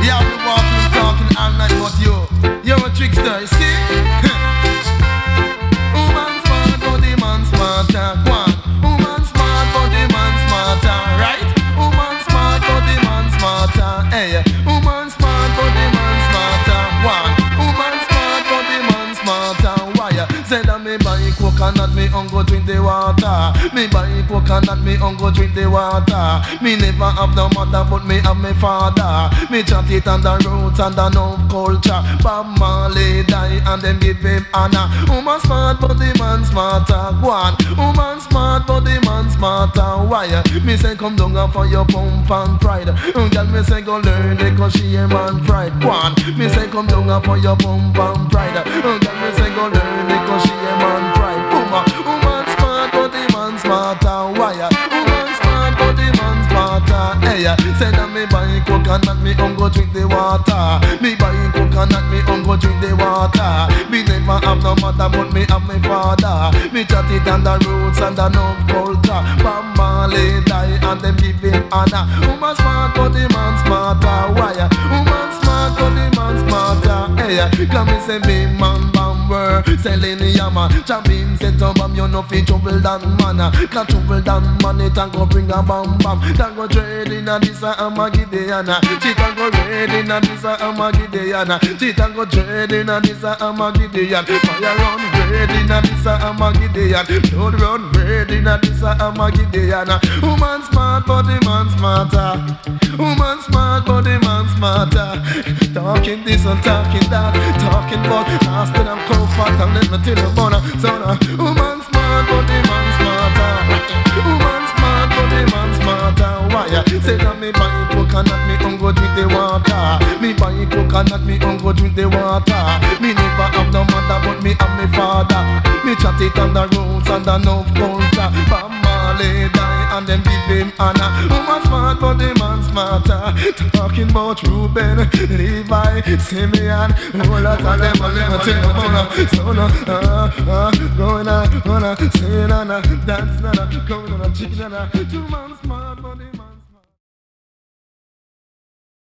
Yeah, we walking, talking all night, but you're a trickster, you see? Woman smart, but the man smarter. Go on. Woman smart, but the man smarter, right? Woman smart, but the man smarter. Hey, woman smart, but the man smarter. One. Woman smart, but the man smarter. Why? Say that me buy coconut, me go drink the water. Me buy coconut, me go drink the water. Me never have no mother, but me have me father. Me chat it on the roots and the no culture. Bob Marley die and them give him honor. Woman smart, but the man smarter. Go on. Woman smart, but the man smarter. Why? Me say come down for your pump and pride. Girl, me say go learn it cause she a man pride. Go on. Me say come down for your pump and pride. Girl, me say go learn it cause she a man pride. Woman smart, but the man smarter. Why? Woman smart, but the man smarter. Hey, say that me buy coconut, me go drink the water. Me buy coconut, me go drink the water. Me never have no mother, but me have my father. Me chat it on the roots and the no culture. Bob Marley die and them give him honor. Woman smart, but the man smarter. Why? Woman smart, but the man smarter. Hey, come me say me man bamber, selling the yama. Chabim said to bam, you know fi trouble than man. Can't trouble than man, it and go bring a bam bam. Can go trade in a this and a Gideana. She can go trade in a this and a Gideana. She can go trade in a this and a Gidean. Fire run red in a this and a Gidean. Blood run red in a this and a Gideana. Woman smart, but the man smarter. Woman smart, but the man smarter. Talking this and talking that, talking about Austin and comfort and let me tell you about a son. Woman smart, but the man smarter. Woman smart, but the man smarter. Why? Say that me buy coconut, me go drink the water. Me buy coconut, me go drink the water. Me never have no mother, but me have me father. Me chat it on the roads and the no culture. Bob Marley die and them give him honor. Woman smart, but the man smarter. Talking about Ruben, Levi, Simeon, whole lot of them and them tell them on a son, going on, saying on a dance, going on a chicken and a 2 months smart, but